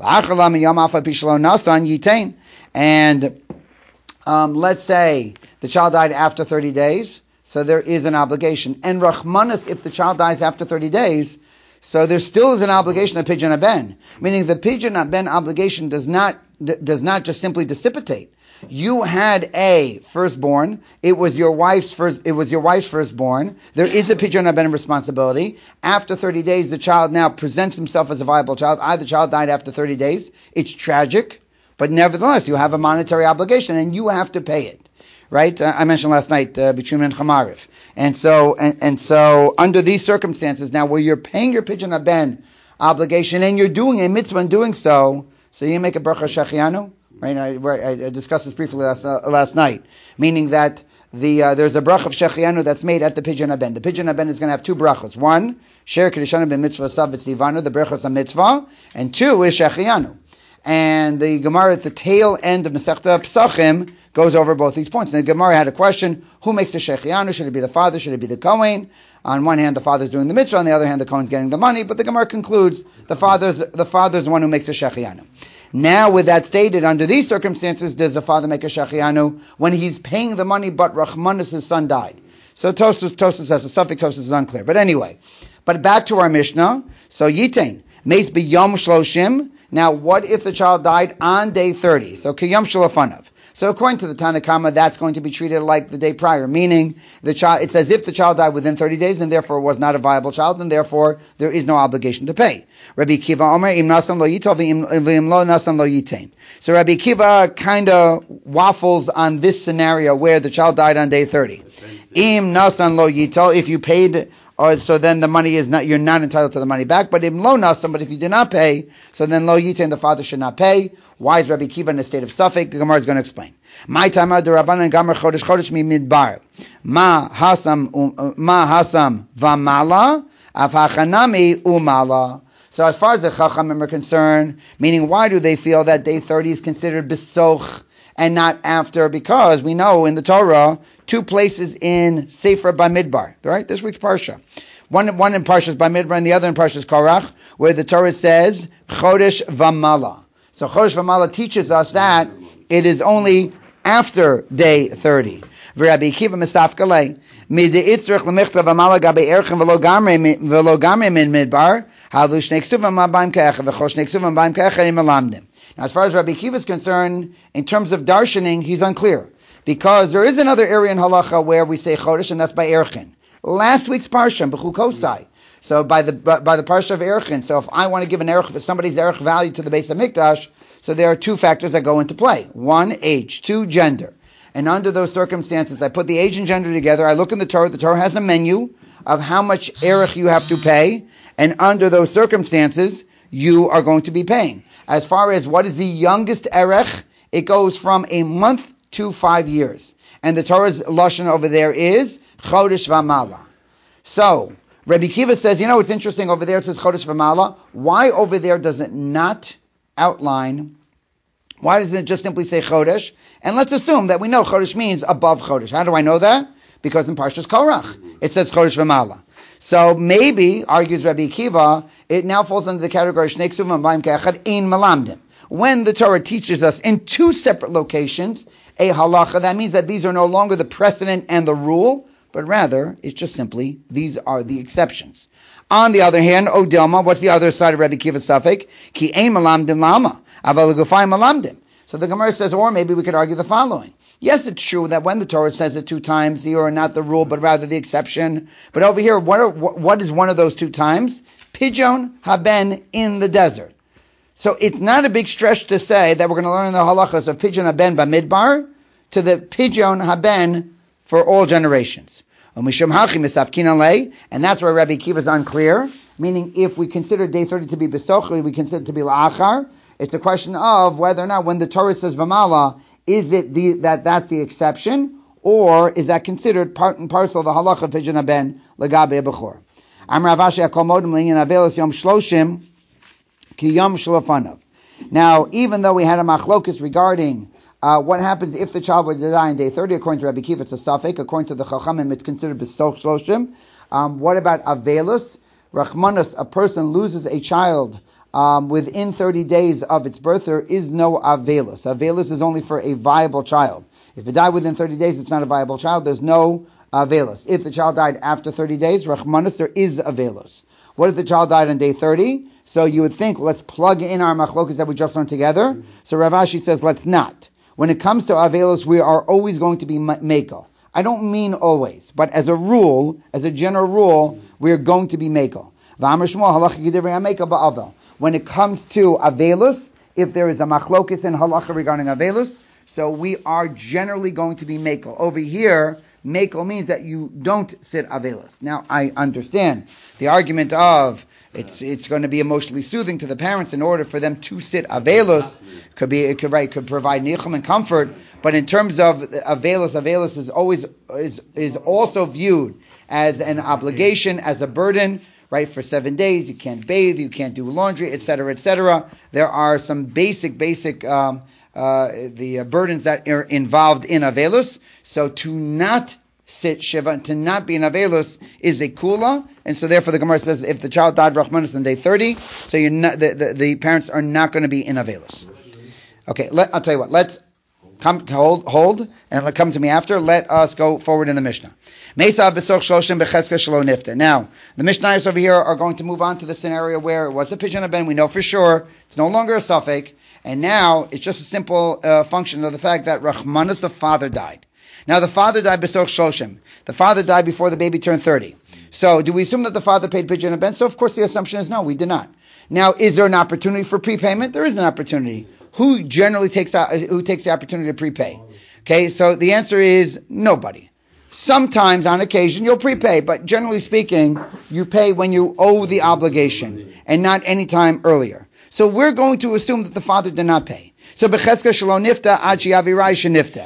And um, let's say the child died after thirty days. So there is an obligation. And Rachmanis, if the child dies after thirty days, so there still is an obligation of Pidyon Haben. Meaning the Pidyon Haben obligation does not d- does not just simply dissipate. You had a firstborn. It was your wife's first. It was your wife's firstborn. There is a pidyon haben responsibility. After thirty days, the child now presents himself as a viable child. Either child died after thirty days. It's tragic, but nevertheless, you have a monetary obligation and you have to pay it. Right? Uh, I mentioned last night uh, between and Chamariv, and so and, and so under these circumstances, now where you're paying your pidyon haben obligation and you're doing a mitzvah in doing so, so you make a bracha shechianu. Right, I, I discussed this briefly last, uh, last night, meaning that the uh, there's a bracha of shechianu that's made at the pidyon haben. The pidyon haben is going to have two brachas. One, sher kedishanu ben mitzvah savitz divanu, the brachas of mitzvah, and two is shechianu. And the Gemara at the tail end of Masechta Pesachim goes over both these points. And the Gemara had a question: who makes the shechianu? Should it be the father? Should it be the kohen? On one hand, the father's doing the mitzvah. On the other hand, the kohen's getting the money. But the Gemara concludes the father's the father's the one who makes the shechianu. Now, with that stated, under these circumstances, does the father make a shechianu when he's paying the money, but Rachmanis, his son, died? So Tosfos Tosfos has a suffix. Tosfos is unclear. But anyway, but back to our Mishnah. So Yitain meis b'yom shloshim. Now, what if the child died on day thirty? So kiyom shalafanav. So according to the Tanna Kama, that's going to be treated like the day prior, meaning the child. It's as if the child died within thirty days, and therefore was not a viable child, and therefore there is no obligation to pay. Rabbi Kiva Omer im nasan lo yitol v'im lo nasan lo yitain. So Rabbi Kiva kind of waffles on this scenario where the child died on day thirty. Im nasan lo yitol, if you paid, or so then the money is not, you're not entitled to the money back. But im lo nasan, but if you did not pay, so then lo yitain, the father should not pay. Why is Rabbi Kiva in a state of suffix? The Gemara is going to explain. My time ad Rabbanan gamer chodesh chodesh mi midbar. Ma hasam ma hasam v'mala af hachanami umala. So as far as the Chachamim are concerned, meaning why do they feel that day thirty is considered besoch and not after? Because we know in the Torah, two places in Sefer Bamidbar, right? This week's Parsha. One, one in Parshas Bamidbar and the other in Parshas Korach, where the Torah says, Chodesh V'mala. So Chodesh V'mala teaches us that it is only after day thirty. V'Rabbi Akiva Misafkalei, Mide Itzrich L'michta V'mala Gabe Erchem V'lo Gamre Min Midbar, now, as far as Rabbi Akiva is concerned, in terms of darshaning, he's unclear. Because there is another area in halacha where we say chodesh, and that's by Erchin. Last week's parsha, B'chukosai. So by the by the parsha of Erchin. So if I want to give an erech, somebody's erech value to the base of Mikdash, so there are two factors that go into play. One, age. Two, gender. And under those circumstances, I put the age and gender together. I look in the Torah. The Torah has a menu of how much erech you have to pay. And under those circumstances, you are going to be paying. As far as what is the youngest erech, it goes from a month to five years. And the Torah's lashon over there is chodesh v'mala. So, Rabbi Kiva says, you know, it's interesting over there, it says chodesh v'mala. Why over there does it not outline, why doesn't it just simply say chodesh? And let's assume that we know chodesh means above chodesh. How do I know that? Because in Parshas Korach, it says chodesh v'mala. So maybe, argues Rabbi Akiva, it now falls under the category Shnei Ksuvim B'Mayim Ke'echad Ein Malamdim. When the Torah teaches us in two separate locations a halacha, that means that these are no longer the precedent and the rule, but rather it's just simply these are the exceptions. On the other hand, O Dilma, what's the other side of Rabbi Akiva's suffix? Ki Ein Malamdim Lama Aval Gufay Malamdim. So the Gemara says, or maybe we could argue the following. Yes, it's true that when the Torah says it two times, you are not the rule, but rather the exception. But over here, what, are, what is one of those two times? Pidyon haben in the desert. So it's not a big stretch to say that we're going to learn the halachas of Pidyon haben b'midbar to the Pidyon haben for all generations. And that's where Rabbi Akiva is unclear, meaning if we consider day thirty to be besochli, we consider it to be la'achar. It's a question of whether or not when the Torah says v'mala, is it the, that that's the exception, or is that considered part and parcel of the halacha of Pidyon haben legabe bechor? Am Rav Ashi akol modem linyan avelos yom shloshim ki yom shlofanav. Now, even though we had a machlokus regarding uh, what happens if the child were to die on day thirty, according to Rabbi Akiva, it's a suffix. According to the Chachamim, it's considered besoch shloshim. Um, what about avelus? Rachmanus, a person loses a child Um, within thirty days of its birth, there is no avelus. Avelus is only for a viable child. If it died within thirty days, it's not a viable child. There's no avelus. If the child died after thirty days, Rachmanus, there is avelus. What if the child died on day thirty? So you would think, let's plug in our machlokas that we just learned together. So Rav Ashi says, let's not. When it comes to avelos, we are always going to be meko. I don't mean always, but as a rule, as a general rule, we are going to be meko. When it comes to avelos, if there is a machlokas in halacha regarding avelos, so we are generally going to be meko. Over here, meko means that you don't sit avelos. Now, I understand the argument of It's it's going to be emotionally soothing to the parents in order for them to sit avelos. Could be it could right could provide nichum and comfort. But in terms of avelos, avelos is always is is also viewed as an obligation, as a burden. Right, for seven days you can't bathe, you can't do laundry, et cetera, et cetera. There are some basic basic um, uh, the uh, burdens that are involved in avelos. So to not sit shiva, to not be in avelos is a kula, and so therefore the Gemara says if the child died rachmanis on day thirty, so you're not, the, the, the parents are not going to be in avelos. Okay, let, I'll tell you what. Let's come hold hold and let, come to me after. Let us go forward in the Mishnah. Now the Mishnayos over here are going to move on to the scenario where it was a pidyon ben. We know for sure it's no longer a suffix, and now it's just a simple uh, function of the fact that rachmanis, the father, died. Now the father died b'soch shoshim. The father died before the baby turned thirty. So do we assume that the father paid pidyon ben? So of course the assumption is no, we did not. Now is there an opportunity for prepayment? There is an opportunity. Who generally takes that, who takes the opportunity to prepay? Okay, so the answer is nobody. Sometimes on occasion you'll prepay, but generally speaking, you pay when you owe the obligation and not any time earlier. So we're going to assume that the father did not pay. So b'cheska shelo nifta ad she'avirai shenifta.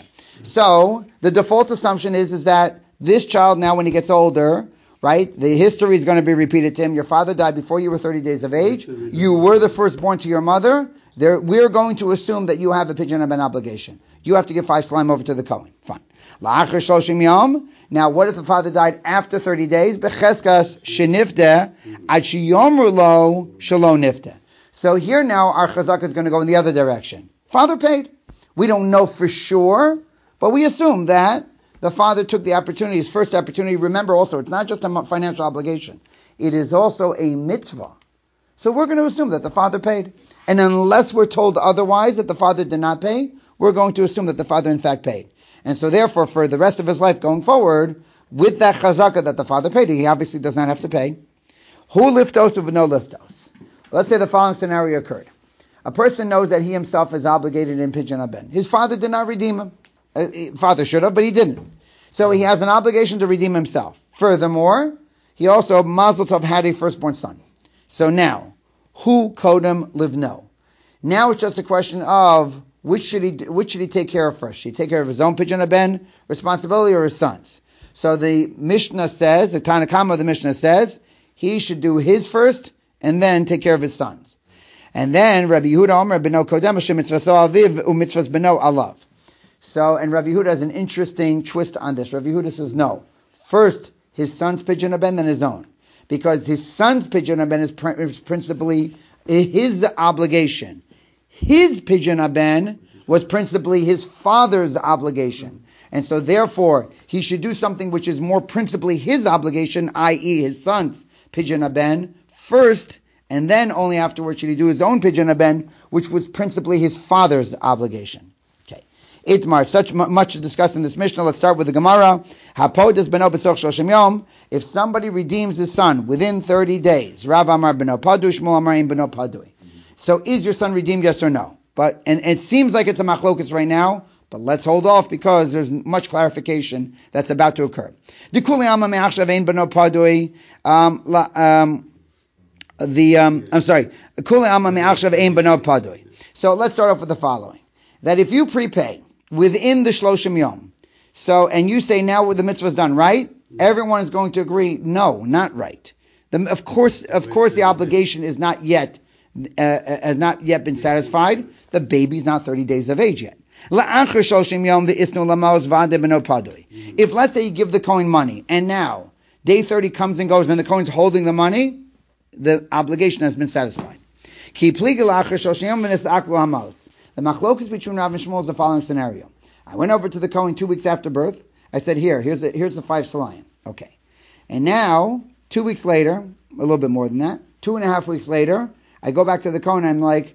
So the default assumption is, is that this child now when he gets older, right, the history is going to be repeated to him. Your father died before you were thirty days of age. You were the firstborn to your mother. There, we're going to assume that you have a pidyon ben obligation. You have to give five slime over to the Kohen. Fine. La'achar shoshim yom. Now, what if the father died after thirty days? Becheskas shenifte ad sheyomru lo shelo nifte. So here now our chazaka is going to go in the other direction. Father paid. We don't know for sure, but we assume that the father took the opportunity, his first opportunity. Remember also, it's not just a financial obligation. It is also a mitzvah. So we're going to assume that the father paid. And unless we're told otherwise that the father did not pay, we're going to assume that the father in fact paid. And so therefore, for the rest of his life going forward, with that chazaka that the father paid, he obviously does not have to pay. Who liftos with no liftos? Let's say the following scenario occurred. A person knows that he himself is obligated in pidyon ben. His father did not redeem him. Uh, father should have, but he didn't. So he has an obligation to redeem himself. Furthermore, he also, Mazel Tov, had a firstborn son. So now, who kodem livno? Now it's just a question of which should he which should he take care of first? Should he take care of his own pidyon ben responsibility or his son's? So the Mishnah says, the Tanakama of the Mishnah says, he should do his first and then take care of his sons. And then Rabbi Yehuda Omer beno kodem mitzvaso aviv umitzvas beno alav. So, and Rabbi Yehuda has an interesting twist on this. Rabbi Yehuda says, no. First, his son's pidyon ben, then his own. Because his son's pidyon ben is, pr- is principally his obligation. His pidyon ben was principally his father's obligation. And so therefore, he should do something which is more principally his obligation, that is his son's pidyon ben, first, and then only afterwards should he do his own pidyon ben, which was principally his father's obligation. Itmar, such much to discuss in this Mishnah. Let's start with the Gemara. Hapodas beno b'soch shoshim yom. If somebody redeems his son within thirty days, Rav Amar beno padu, Shmuel Amar ein beno padui. So is your son redeemed, yes or no? But and, and it seems like it's a machlokas right now, but let's hold off because there's much clarification that's about to occur. Dikuli ama me'achshav ein beno padui. Um, the um, I'm sorry. Kuli ama me'achshav ein beno padui. So let's start off with the following: that if you prepay within the Shloshim Yom. So, and you say now the mitzvah is done, right? Everyone is going to agree, no, not right. The, of course, of course, the obligation is not yet, uh, has not yet been satisfied. The baby's not thirty days of age yet. If let's say you give the Kohen money, and now day thirty comes and goes, and the Kohen's holding the money, the obligation has been satisfied. The machlokas between Rav and Shmuel is the following scenario. I went over to the Kohen two weeks after birth. I said, here, here's the, here's the five salayim. Okay. And now, two weeks later, a little bit more than that, two and a half weeks later, I go back to the Kohen, I'm like,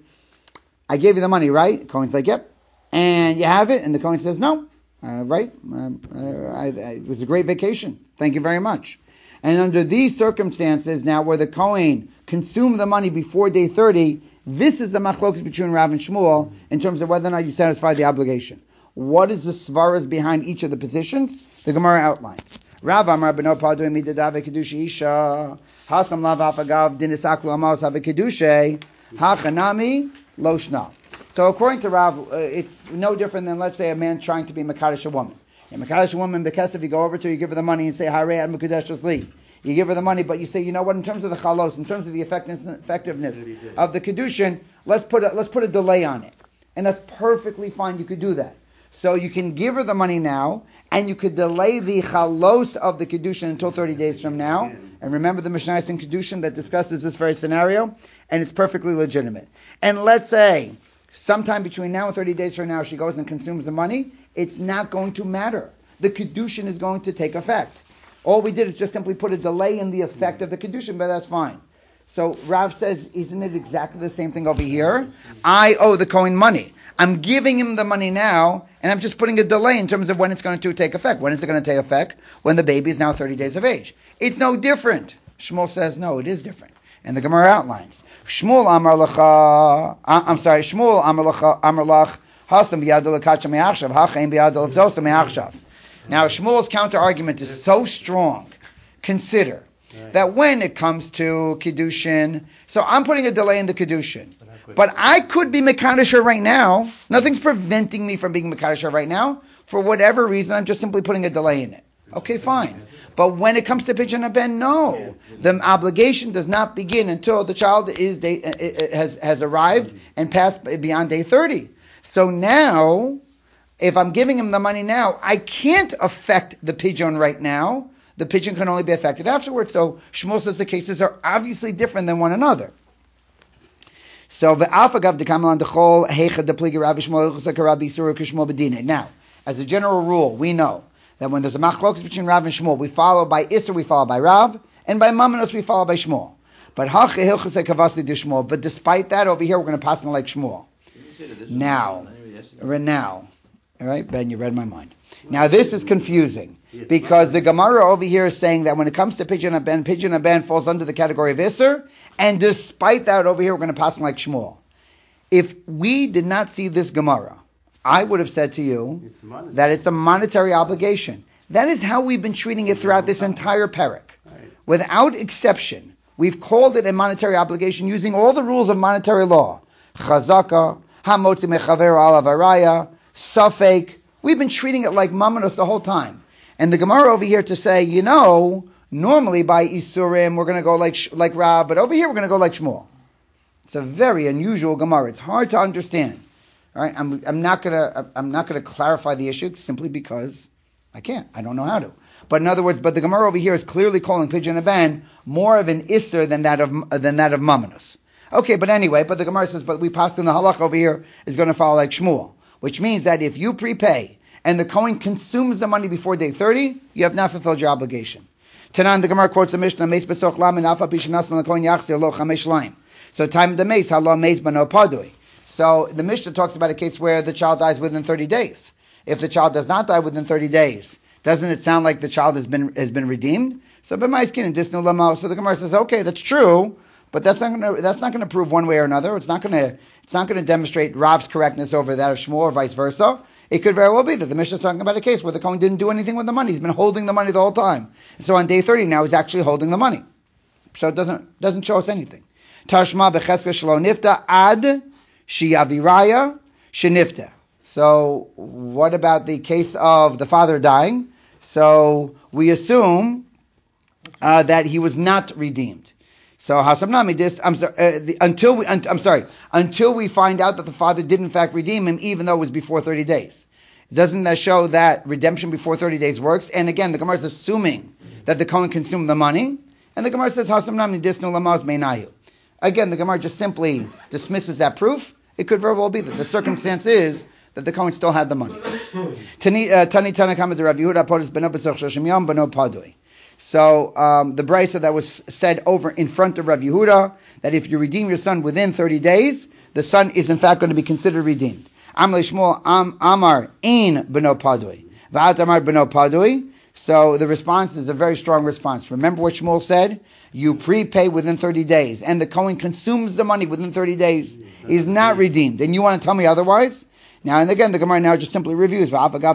I gave you the money, right? The Kohen's like, yep. And you have it? And the Kohen says, no. Uh, right? Um, uh, I, I, it was a great vacation. Thank you very much. And under these circumstances, now where the Kohen consumed the money before day thirty, this is the machlokas between Rav and Shmuel in terms of whether or not you satisfy the obligation. What is the svaras behind each of the positions? The Gemara outlines. Rav Amar beno padu midadave kedusha isha hasam lav afagav dinisaklu amos have kedusha hachanami lo shna. So according to Rav, uh, it's no different than, let's say, a man trying to be Mekadosh a woman. And Mekadosh a woman, because if you go over to her, you give her the money and say, Harei ad Mekadosh li. You give her the money, but you say, you know what, in terms of the chalos, in terms of the effectiveness, effectiveness of the Kedushin, let's put a, let's put a delay on it. And that's perfectly fine, you could do that. So you can give her the money now, and you could delay the chalos of the Kedushin until thirty days from now. And remember the Mishnah in Kedushin that discusses this very scenario, and it's perfectly legitimate. And let's say, sometime between now and thirty days from now, she goes and consumes the money, it's not going to matter. The Kedushin is going to take effect. All we did is just simply put a delay in the effect of the Kedushin, but that's fine. So Rav says, isn't it exactly the same thing over here? I owe the Kohen money. I'm giving him the money now, and I'm just putting a delay in terms of when it's going to take effect. When is it going to take effect? When the baby is now thirty days of age. It's no different. Shmuel says, no, it is different. And the Gemara outlines. Shmuel Amar Lacha, I'm sorry, Shmuel Amar Lacha, Amar Lach, Hasam biyadol lekacha me'achshav, hachaim biyadol lefzosa me'achshav. Now Shmuel's counter argument is so strong. Consider that when it comes to Kiddushin, so I'm putting a delay in the Kiddushin, but I could be Mekadosh right now. Nothing's preventing me from being Mekadosh right now. For whatever reason, I'm just simply putting a delay in it. Okay, fine. But when it comes to Pidyon Ben, no. The obligation does not begin until the child is day, uh, has has arrived and passed beyond day thirty. So now, if I'm giving him the money now, I can't affect the Pidyon right now. The Pidyon can only be affected afterwards. So Shmuel says the cases are obviously different than one another. So ve'afagav dekamelan dechol heicha depligi Rav Shmuel chusaka Rabbi Yisur k'Shmuel b'dinei. Now, as a general rule, we know that when there's a machlokas between Rav and Shmuel, we follow by Isser, we follow by Rav, and by Mamanos, we follow by Shmuel. But Shmuel. But despite that, over here, we're going to pass on like Shmuel. Now, now, all right, Ben, you read my mind. Now, this is confusing because the Gemara over here is saying that when it comes to Pidyon Ben, Pidyon Ben falls under the category of Isser, and despite that, over here, we're going to pass on like Shmuel. If we did not see this Gemara, I would have said to you it's that it's a monetary obligation. That is how we've been treating it throughout this entire parak. Right. Without exception, we've called it a monetary obligation using all the rules of monetary law. Chazaka, hamotzi mechaver alav araya, safek. We've been treating it like mamanos the whole time. And the Gemara over here to say, you know, normally by Isurim we're going to go like like Rab, but over here we're going to go like Shmuel. It's a very unusual Gemara. It's hard to understand. All right, I'm I'm not gonna I'm not gonna clarify the issue simply because I can't. I don't know how to. But in other words, but the Gemara over here is clearly calling Pidyon Ben more of an Isser than that of than that of Mamanos. Okay, but anyway, but the Gemara says, but we passed in the halach over here is going to follow like Shmuel, which means that if you prepay and the Kohen consumes the money before day thirty, you have not fulfilled your obligation. Tanan, the Gemara quotes the Mishnah, Meis besoch lam and alfa pishanas and the Kohen yachzi lo chamesh laim. So time the Meis halom Meis bano padui. So the Mishnah talks about a case where the child dies within thirty days. If the child does not die within thirty days, doesn't it sound like the child has been has been redeemed? So b'ma'iskin and disnu lamo. So the Gemara says, okay, that's true, but that's not going to that's not going to prove one way or another. It's not going to it's not going to demonstrate Rav's correctness over that of Shmuel or vice versa. It could very well be that the Mishnah is talking about a case where the Kohen didn't do anything with the money. He's been holding the money the whole time. And so on day thirty now he's actually holding the money. So it doesn't doesn't show us anything. Tashma b'cheska shelo nifta ad Shiaviraya Shenifta. So what about the case of the father dying? So we assume uh, that he was not redeemed. So Hasamnami dis I'm sorry uh, the, until we un, I'm sorry until we find out that the father did in fact redeem him, even though it was before thirty days. Doesn't that show that redemption before thirty days works? And again, the Gemara is assuming that the Kohen consumed the money, and the Gemara says Hasamnami dis no lamaz meinayu. Again, the Gemara just simply dismisses that proof. It could very well be that the circumstance is that the Kohen still had the money. Tani Tanakama de Rav Yehuda Podus Beno B'Soch Shoshim Yom Beno Padui. So um, the brisa that was said over in front of Rav Yehuda, that if you redeem your son within thirty days, the son is in fact going to be considered redeemed. Am Shmuel Am Amar Ein Beno Padui, V'at Amar Beno Padui. So the response is a very strong response. Remember what Shmuel said? You prepay within thirty days, and the Kohen consumes the money within thirty days. He's not redeemed. And you want to tell me otherwise? Now, and again, the Gemara now just simply reviews. Over here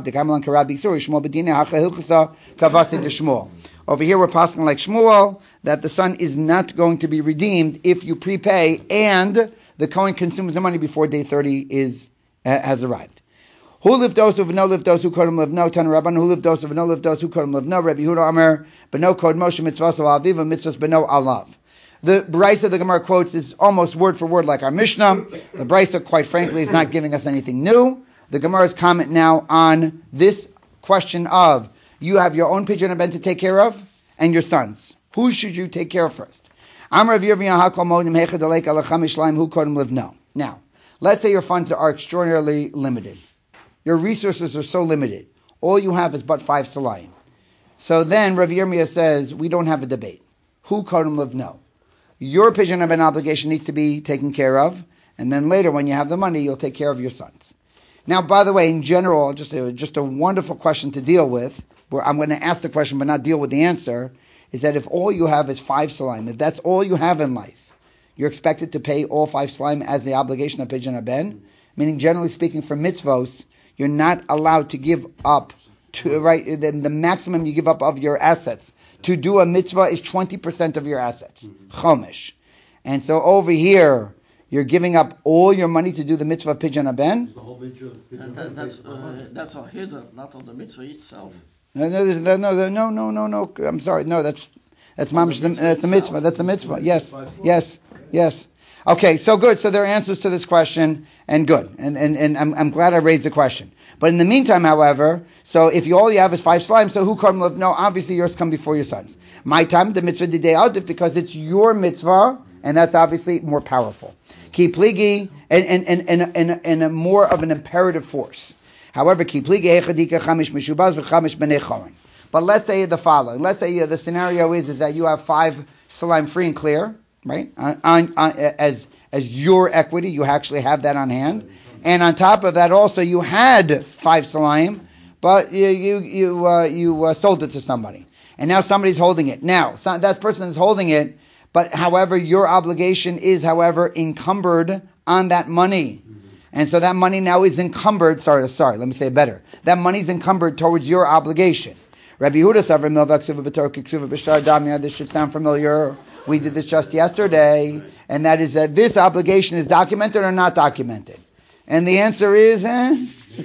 we're passing like Shmuel, that the son is not going to be redeemed if you prepay, and the Kohen consumes the money before day thirty is uh, has arrived. Who lived those of no lived those who called him live no Tan Rabban who lived those of no lived those who called him live no Rabbi Yehuda Amar Beno Kod Moshe Mitzvos Al Aviv Mitzvos Beno Alav. The brisa the Gemara quotes is almost word for word like our Mishnah. The brisa, quite frankly, is not giving us anything new. The Gemara's comment now on this question of you have your own pidyon and ben to take care of and your sons. Who should you take care of first? Amar Rav Yirmiyah Hakol Modim Hechad Alek Alacham Ishlayim Who Kod him live no. Now, let's say your funds are extraordinarily limited. Your resources are so limited. All you have is but five salayim. So then Rav Yirmiyah says, we don't have a debate. Who kodem live? No. Your pidyon of an obligation needs to be taken care of, and then later when you have the money, you'll take care of your sons. Now, by the way, in general, just a, just a wonderful question to deal with, where I'm going to ask the question but not deal with the answer, is that if all you have is five salayim, if that's all you have in life, you're expected to pay all five salayim as the obligation of pidyon ben, meaning generally speaking for mitzvos, you're not allowed to give up to right. The, the maximum you give up of your assets to do a mitzvah is twenty percent of your assets, chomesh. And so over here, you're giving up all your money to do the mitzvah of pidyon ben. That, that's uh, that's a hidden, not on the mitzvah itself. No, no, no, no, no, no, no, no. I'm sorry. No, that's that's mamish. That's a mitzvah. That's a mitzvah. Yes, yes, yes. Okay, so good. So there are answers to this question, and good. And and, and I'm, I'm glad I raised the question. But in the meantime, however, so if you all you have is five slimes, so who come live? No, obviously yours come before your sons. My time, the mitzvah didei adif, because it's your mitzvah, and that's obviously more powerful. Ki pligi, and and and and and, and a more of an imperative force. However, ki pligi echadika chamish mishubaz v'chamish b'nei choron. But let's say the following. Let's say uh, the scenario is is that you have five slime free and clear. Right, on, on, on, as as your equity, you actually have that on hand, and on top of that, also you had five salayim, but you you you uh, you uh, sold it to somebody, and now somebody's holding it. Now so that person is holding it, but however, your obligation is, however, encumbered on that money, and so that money now is encumbered. Sorry, sorry, let me say it better. That money is encumbered towards your obligation. Rabbi Yehuda Savra Milvak Suva B'Torah Kiksuva B'Shtar Damya. This should sound familiar. We did this just yesterday, and that is that this obligation is documented or not documented. And the answer is, eh,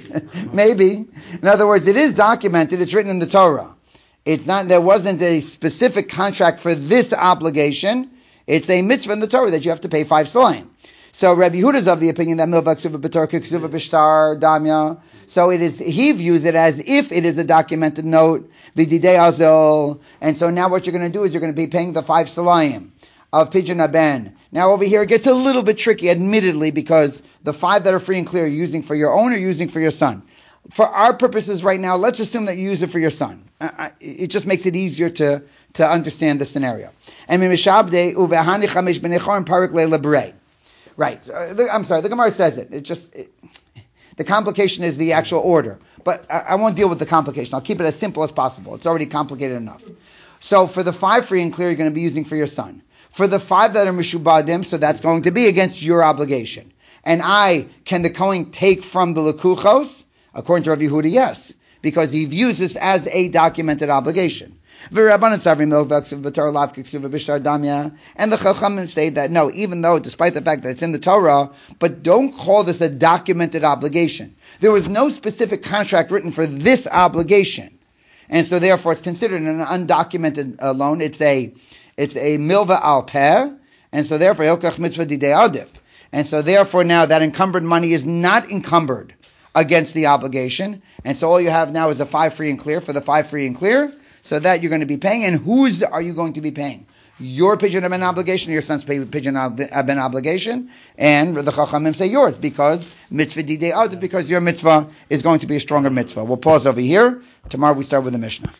maybe. In other words, it is documented. It's written in the Torah. It's not. There wasn't a specific contract for this obligation. It's a mitzvah in the Torah that you have to pay five salayim. So Rabbi Yehuda is of the opinion that milvak suva b'torah k'ksuva b'shtar damya. So it is. He views it as if it is a documented note v'didei azel. And so now what you're going to do is you're going to be paying the five salayim of pidyon ben. Now over here it gets a little bit tricky, admittedly, because the five that are free and clear you're using for your own or using for your son. For our purposes right now, let's assume that you use it for your son. Uh, it just makes it easier to to understand the scenario. And mimishabde uvehani chamesh b'nei choron parik le'lebrei. Right. Uh, the, I'm sorry. The Gemara says it. It just it, the complication is the actual order, but I, I won't deal with the complication. I'll keep it as simple as possible. It's already complicated enough. So for the five free and clear, you're going to be using for your son. For the five that are mishubadim, so that's going to be against your obligation. And I can the Kohen take from the lekuchos? According to Rav Yehuda, yes, because he views this as a documented obligation. And the Chachamim say that no, even though, despite the fact that it's in the Torah, but don't call this a documented obligation. There was no specific contract written for this obligation, and so therefore it's considered an undocumented uh, loan. It's a it's a milva al peh, and so therefore Hilkach mitzvah didei adif, and so therefore now that encumbered money is not encumbered against the obligation, and so all you have now is a five free and clear for the five free and clear. So that you're going to be paying, and whose are you going to be paying? Your pidyon ben obligation, or your son's pidyon ben obligation, and the Chachamim say yours, because mitzvah didei adif, because your mitzvah is going to be a stronger mitzvah. We'll pause over here. Tomorrow we start with the Mishnah.